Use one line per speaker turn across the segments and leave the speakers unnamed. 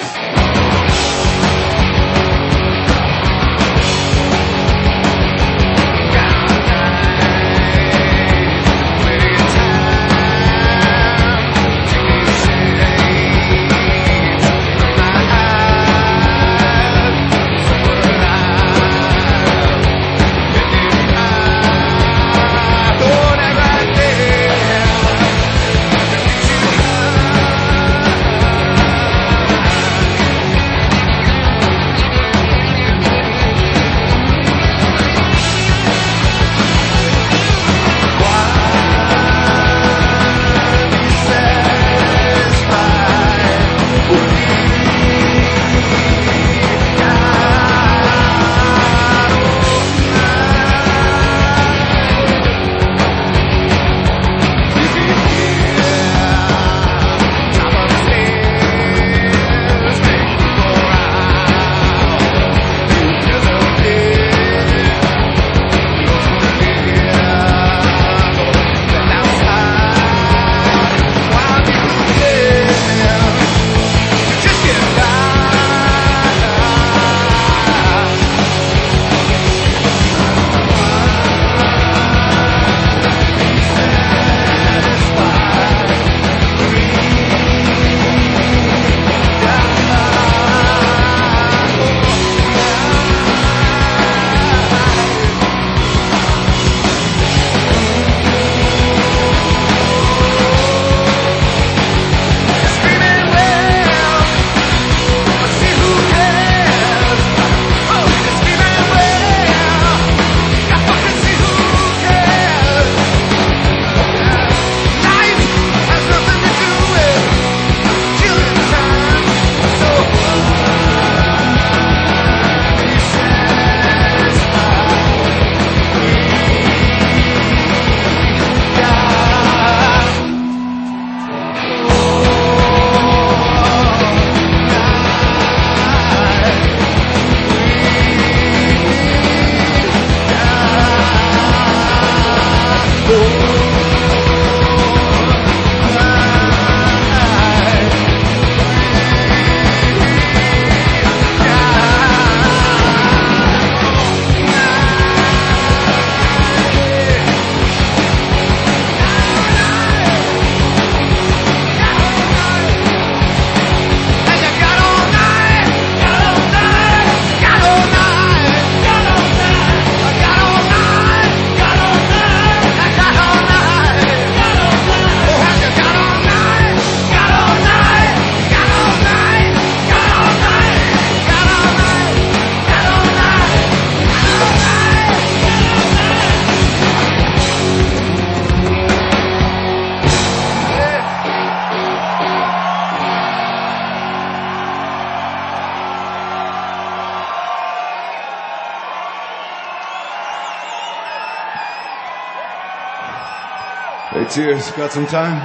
Hey, Tears, got some time?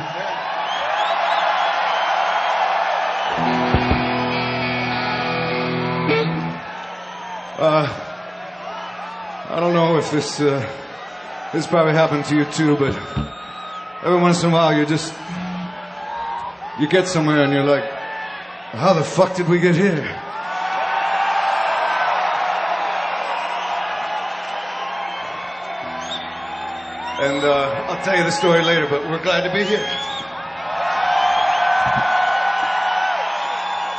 I don't know if this probably happened to you too, but every once in a while you get somewhere and you're like, how the fuck did we get here? And I'll tell you the story later, but we're glad to be here.